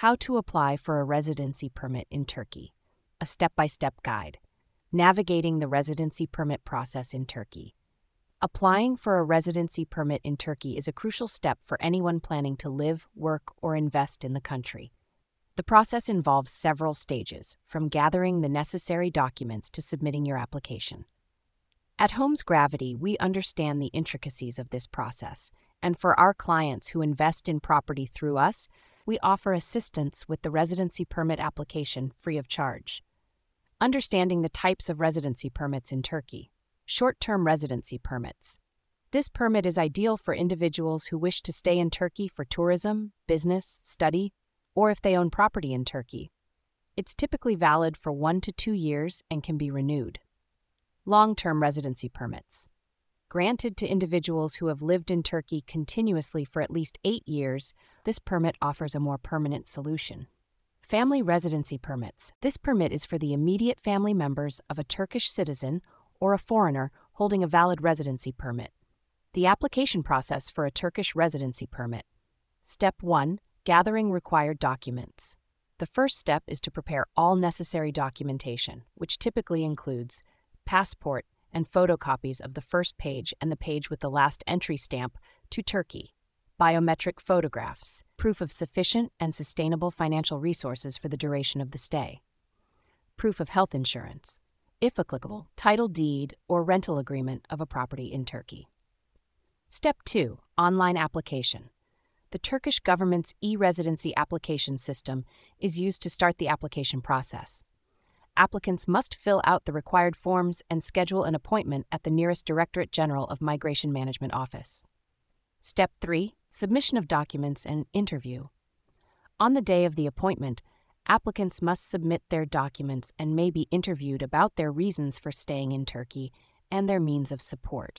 How to apply for a residency permit in Turkey. A step-by-step guide. Navigating the residency permit process in Turkey. Applying for a residency permit in Turkey is a crucial step for anyone planning to live, work, or invest in the country. The process involves several stages, from gathering the necessary documents to submitting your application. At Homes Gravity, we understand the intricacies of this process, and for our clients who invest in property through us, we offer assistance with the residency permit application free of charge. Understanding the types of residency permits in Turkey. Short-term residency permits. This permit is ideal for individuals who wish to stay in Turkey for tourism, business, study, or if they own property in Turkey. It's typically valid for 1 to 2 years and can be renewed. Long-term residency permits. Granted to individuals who have lived in Turkey continuously for at least 8 years, this permit offers a more permanent solution. Family residency permits. This permit is for the immediate family members of a Turkish citizen or a foreigner holding a valid residency permit. The application process for a Turkish residency permit. Step 1. Gathering required documents. The first step is to prepare all necessary documentation, which typically includes passport and photocopies of the first page and the page with the last entry stamp to Turkey, biometric photographs, proof of sufficient and sustainable financial resources for the duration of the stay, proof of health insurance, if applicable, title deed or rental agreement of a property in Turkey. Step 2. Online application. The Turkish government's e-residency application system is used to start the application process. Applicants must fill out the required forms and schedule an appointment at the nearest Directorate General of Migration Management Office. Step 3. Submission of documents and interview. On the day of the appointment, applicants must submit their documents and may be interviewed about their reasons for staying in Turkey and their means of support.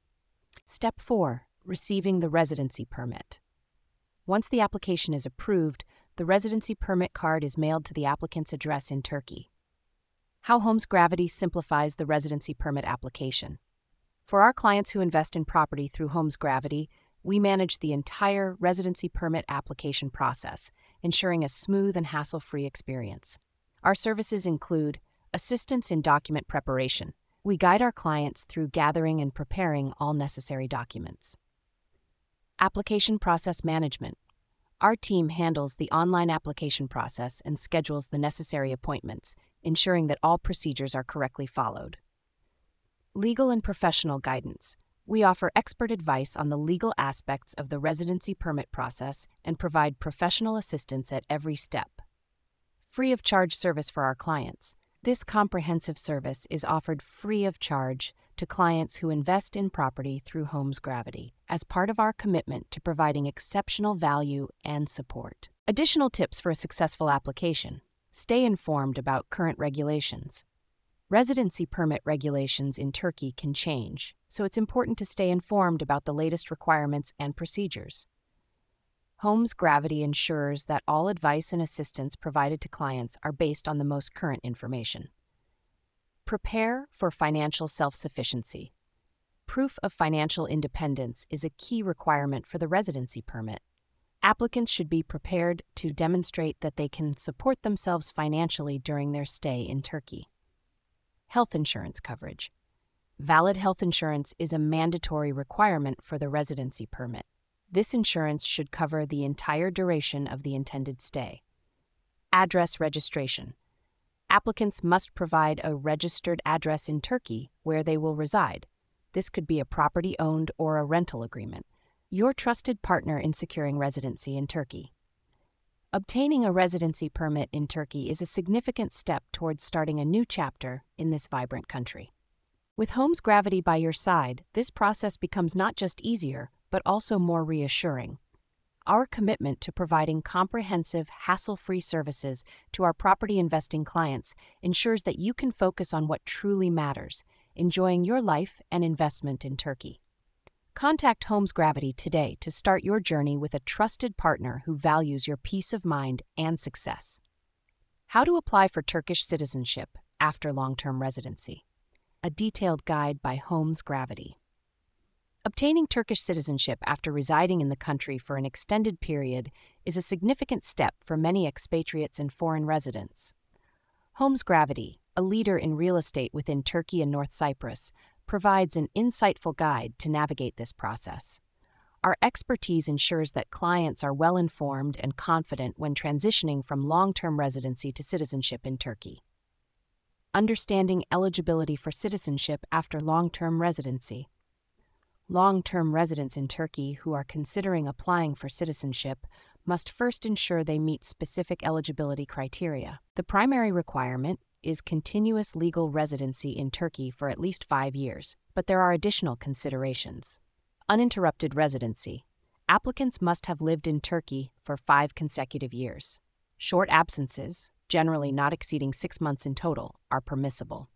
Step 4. Receiving the residency permit. Once the application is approved, the residency permit card is mailed to the applicant's address in Turkey. How Homes Gravity simplifies the residency permit application. For our clients who invest in property through Homes Gravity, we manage the entire residency permit application process, ensuring a smooth and hassle-free experience. Our services include assistance in document preparation. We guide our clients through gathering and preparing all necessary documents. Application process management. Our team handles the online application process and schedules the necessary appointments, ensuring that all procedures are correctly followed. Legal and professional guidance. We offer expert advice on the legal aspects of the residency permit process and provide professional assistance at every step. Free of charge service for our clients. This comprehensive service is offered free of charge to clients who invest in property through Homes Gravity as part of our commitment to providing exceptional value and support. Additional tips for a successful application. Stay informed about current regulations. Residency permit regulations in Turkey can change, so it's important to stay informed about the latest requirements and procedures. Homes Gravity ensures that all advice and assistance provided to clients are based on the most current information. Prepare for financial self-sufficiency. Proof of financial independence is a key requirement for the residency permit. Applicants should be prepared to demonstrate that they can support themselves financially during their stay in Turkey. Health insurance coverage. Valid health insurance is a mandatory requirement for the residency permit. This insurance should cover the entire duration of the intended stay. Address registration. Applicants must provide a registered address in Turkey where they will reside. This could be a property owned or a rental agreement. Your trusted partner in securing residency in Turkey. Obtaining a residency permit in Turkey is a significant step towards starting a new chapter in this vibrant country. With Homes Gravity by your side, this process becomes not just easier, but also more reassuring. Our commitment to providing comprehensive, hassle-free services to our property investing clients ensures that you can focus on what truly matters, enjoying your life and investment in Turkey. Contact Homes Gravity today to start your journey with a trusted partner who values your peace of mind and success. How to apply for Turkish citizenship after long-term residency. A detailed guide by Homes Gravity. Obtaining Turkish citizenship after residing in the country for an extended period is a significant step for many expatriates and foreign residents. Homes Gravity, a leader in real estate within Turkey and North Cyprus, provides an insightful guide to navigate this process. Our expertise ensures that clients are well informed and confident when transitioning from long-term residency to citizenship in Turkey. Understanding eligibility for citizenship after long-term residency. Long-term residents in Turkey who are considering applying for citizenship must first ensure they meet specific eligibility criteria. The primary requirement is continuous legal residency in Turkey for at least 5 years, but there are additional considerations. Uninterrupted residency. Applicants must have lived in Turkey for 5 consecutive years. Short absences, generally not exceeding 6 months in total, are permissible.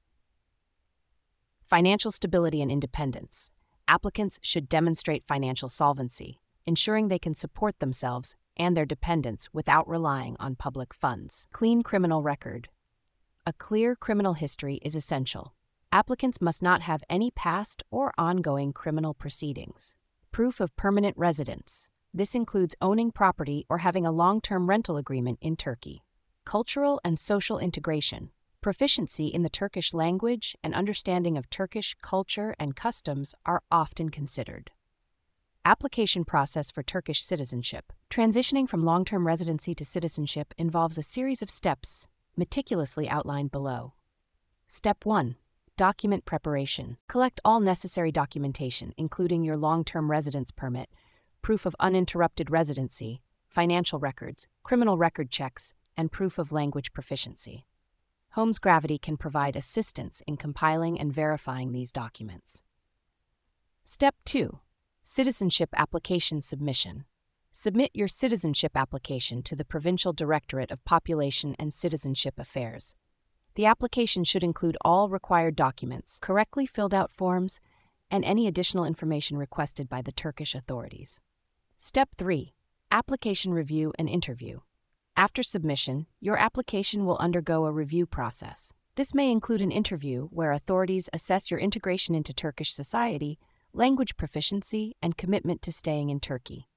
Financial stability and independence. Applicants should demonstrate financial solvency, ensuring they can support themselves and their dependents without relying on public funds. Clean criminal record. A clear criminal history is essential. Applicants must not have any past or ongoing criminal proceedings. Proof of permanent residence. This includes owning property or having a long-term rental agreement in Turkey. Cultural and social integration. Proficiency in the Turkish language and understanding of Turkish culture and customs are often considered. Application process for Turkish citizenship. Transitioning from long-term residency to citizenship involves a series of steps meticulously outlined below. Step 1. Document preparation. Collect all necessary documentation, including your long-term residence permit, proof of uninterrupted residency, financial records, criminal record checks, and proof of language proficiency. Homes Gravity can provide assistance in compiling and verifying these documents. Step 2. Citizenship application submission. Submit your citizenship application to the Provincial Directorate of Population and Citizenship Affairs. The application should include all required documents, correctly filled out forms, and any additional information requested by the Turkish authorities. Step 3. Application review and interview. After submission, your application will undergo a review process. This may include an interview where authorities assess your integration into Turkish society, language proficiency, and commitment to staying in Turkey.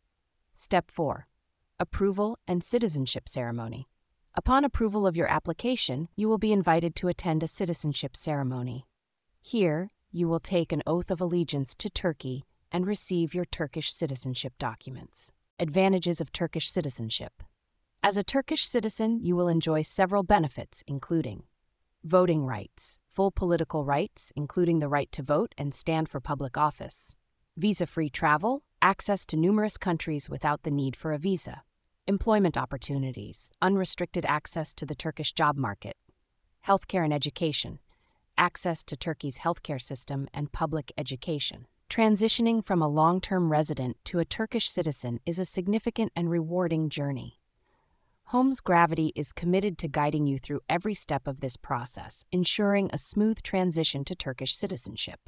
Step 4. Approval and citizenship ceremony. Upon approval of your application, you will be invited to attend a citizenship ceremony. Here, you will take an oath of allegiance to Turkey and receive your Turkish citizenship documents. Advantages of Turkish citizenship. As a Turkish citizen, you will enjoy several benefits, including voting rights, full political rights, including the right to vote and stand for public office, visa-free travel, access to numerous countries without the need for a visa, employment opportunities, unrestricted access to the Turkish job market, healthcare and education, access to Turkey's healthcare system and public education. Transitioning from a long-term resident to a Turkish citizen is a significant and rewarding journey. Homes Gravity is committed to guiding you through every step of this process, ensuring a smooth transition to Turkish citizenship.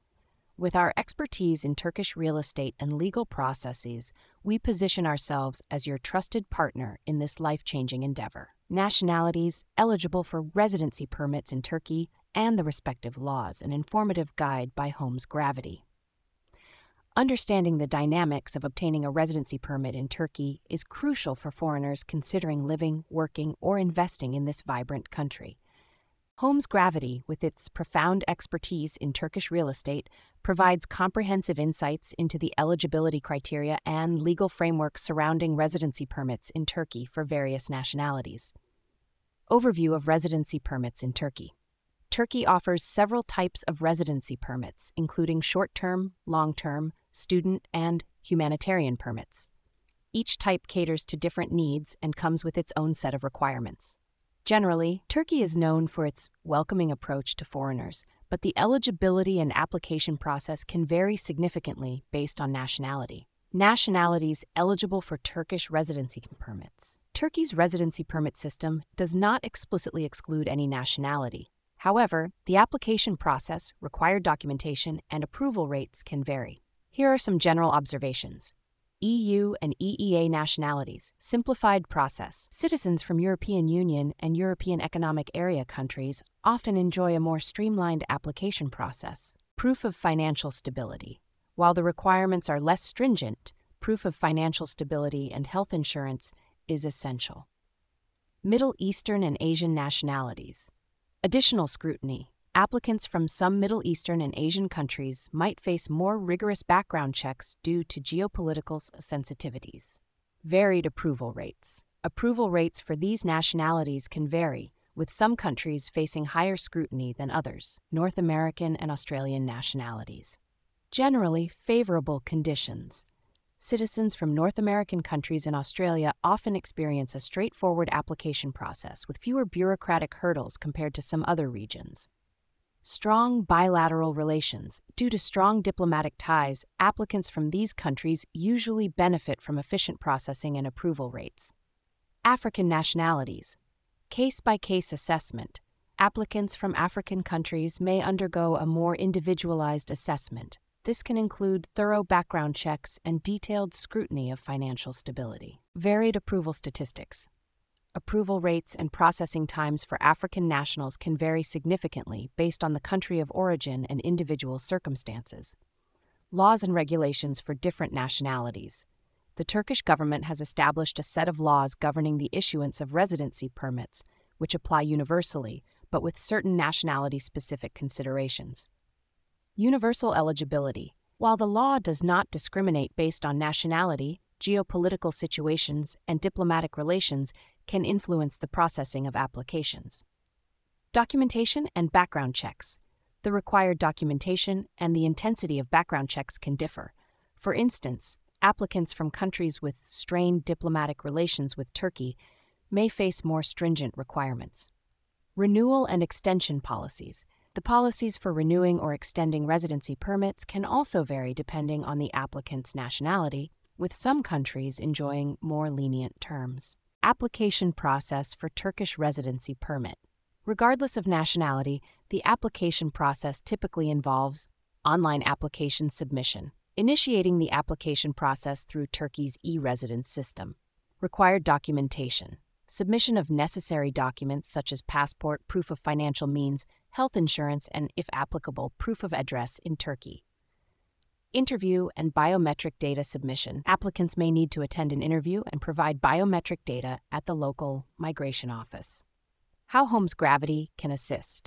With our expertise in Turkish real estate and legal processes, we position ourselves as your trusted partner in this life-changing endeavor. Nationalities eligible for residency permits in Turkey and the respective laws, an informative guide by Homes Gravity. Understanding the dynamics of obtaining a residency permit in Turkey is crucial for foreigners considering living, working, or investing in this vibrant country. Homes Gravity, with its profound expertise in Turkish real estate, provides comprehensive insights into the eligibility criteria and legal framework surrounding residency permits in Turkey for various nationalities. Overview of residency permits in Turkey. Turkey offers several types of residency permits, including short-term, long-term, student, and humanitarian permits. Each type caters to different needs and comes with its own set of requirements. Generally, Turkey is known for its welcoming approach to foreigners, but the eligibility and application process can vary significantly based on nationality. Nationalities eligible for Turkish residency permits. Turkey's residency permit system does not explicitly exclude any nationality. However, the application process, required documentation, and approval rates can vary. Here are some general observations. EU and EEA nationalities, simplified process. Citizens from European Union and European Economic Area countries often enjoy a more streamlined application process. Proof of financial stability. While the requirements are less stringent, proof of financial stability and health insurance is essential. Middle Eastern and Asian nationalities. Additional scrutiny. Applicants from some Middle Eastern and Asian countries might face more rigorous background checks due to geopolitical sensitivities. Varied approval rates. Approval rates for these nationalities can vary, with some countries facing higher scrutiny than others. North American and Australian nationalities. Generally favorable conditions. Citizens from North American countries and Australia often experience a straightforward application process with fewer bureaucratic hurdles compared to some other regions. Strong bilateral relations. Due to strong diplomatic ties, applicants from these countries usually benefit from efficient processing and approval rates. African nationalities. Case-by-case assessment. Applicants from African countries may undergo a more individualized assessment. This can include thorough background checks and detailed scrutiny of financial stability. Varied approval statistics. Approval rates and processing times for African nationals can vary significantly based on the country of origin and individual circumstances. Laws and regulations for different nationalities. The Turkish government has established a set of laws governing the issuance of residency permits, which apply universally, but with certain nationality-specific considerations. Universal eligibility. While the law does not discriminate based on nationality, geopolitical situations and diplomatic relations can influence the processing of applications. Documentation and background checks. The required documentation and the intensity of background checks can differ. For instance, applicants from countries with strained diplomatic relations with Turkey may face more stringent requirements. Renewal and extension policies. The policies for renewing or extending residency permits can also vary depending on the applicant's nationality, with some countries enjoying more lenient terms. Application process for Turkish residency permit. Regardless of nationality, the application process typically involves online application submission, initiating the application process through Turkey's e-residence system. Required documentation. Submission of necessary documents such as passport, proof of financial means, health insurance, and, if applicable, proof of address in Turkey. Interview and biometric data submission. Applicants may need to attend an interview and provide biometric data at the local migration office. How Homes Gravity can assist.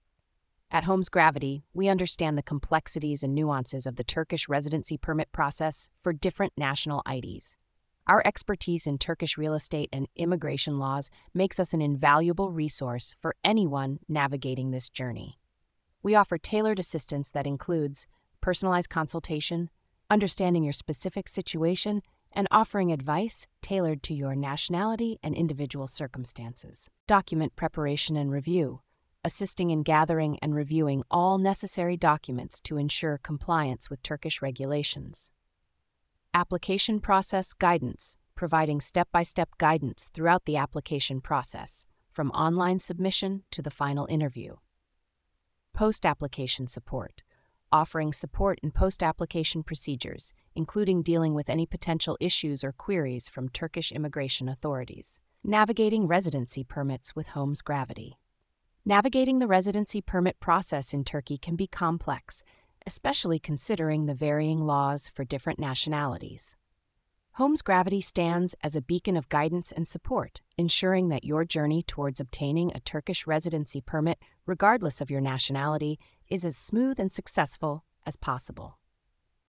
At Homes Gravity, we understand the complexities and nuances of the Turkish residency permit process for different national IDs. Our expertise in Turkish real estate and immigration laws makes us an invaluable resource for anyone navigating this journey. We offer tailored assistance that includes personalized consultation, understanding your specific situation, and offering advice tailored to your nationality and individual circumstances. Document preparation and review, assisting in gathering and reviewing all necessary documents to ensure compliance with Turkish regulations. Application process guidance, providing step-by-step guidance throughout the application process, from online submission to the final interview. Post-application support, offering support in post-application procedures, including dealing with any potential issues or queries from Turkish immigration authorities. Navigating residency permits with Homes Gravity. Navigating the residency permit process in Turkey can be complex, especially considering the varying laws for different nationalities. Homes Gravity stands as a beacon of guidance and support, ensuring that your journey towards obtaining a Turkish residency permit, regardless of your nationality, is as smooth and successful as possible.